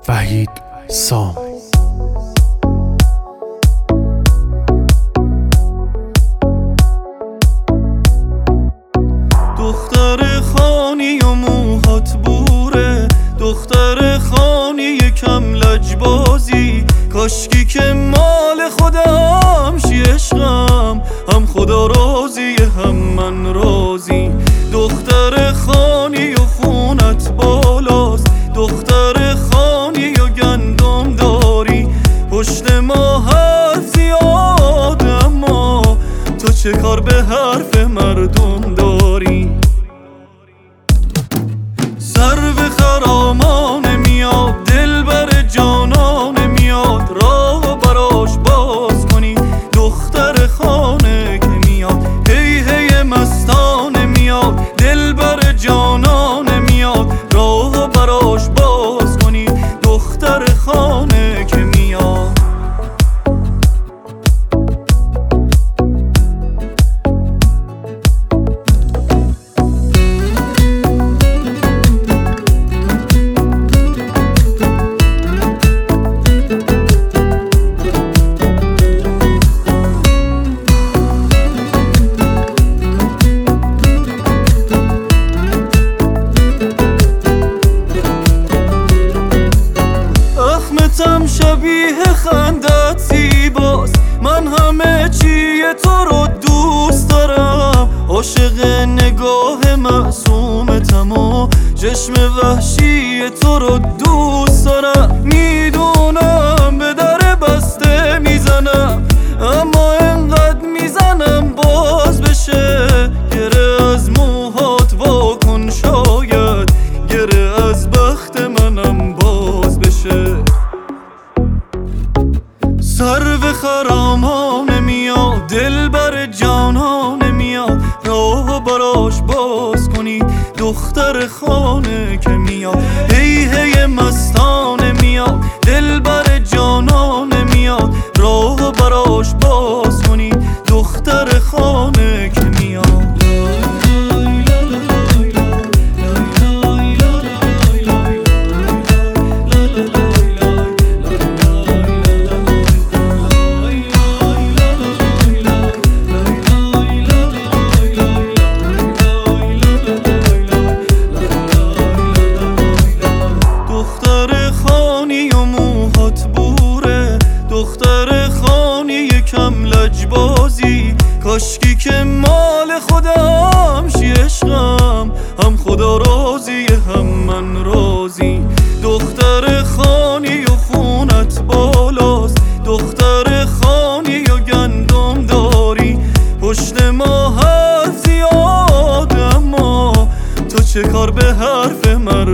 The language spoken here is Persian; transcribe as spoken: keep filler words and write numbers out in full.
وحید سام. دختر خانی و موهات بوره، دختر خانی یکم لجبازی، کاشکی که مال خودم شی عشقم، هم خدا راضی هم من راضی. دختر خانی و خونت بالاست، دختر خانی و گندم داری، پشت ما حرف زیاد اما تو چه کار به حرف مردم داری. سر به خرامان میاد، دل بر جانان میاد، راه براش باز کنی. دختر خانه که میاد، هی هی مستانه میاد، دل بر جانان میاد، راه براش باز کنی. دختر خانه که میاد. اخمتم شبیه خندت زیباست، من همه چی تو رو دوست دارم، عاشق نگاه معصومتم و چشم وحشی تو رو دوست دارم. میدونم به در بسته میزنم، اما انقدر میزنم باز بشه. گره از موهات واکن، شاید گره از بخت منم باز بشه. سر به خرامان میاد، دل بر جانان میاد، راه براش باز کنی. دختر خانه که میاد، هی هی مستانه میاد، دل بر جانان میاد، راه براش باز کنی. دختر خانه که میاد. دختر خانی یکم لجبازی، کاشکی که مال خودم شی عشقم، هم خدا راضی هم من راضی. دختر خانی و خونت بالاست، دختر خانی و گندم داری، پشت ما حرف زیاد اما تو چه کار به حرف من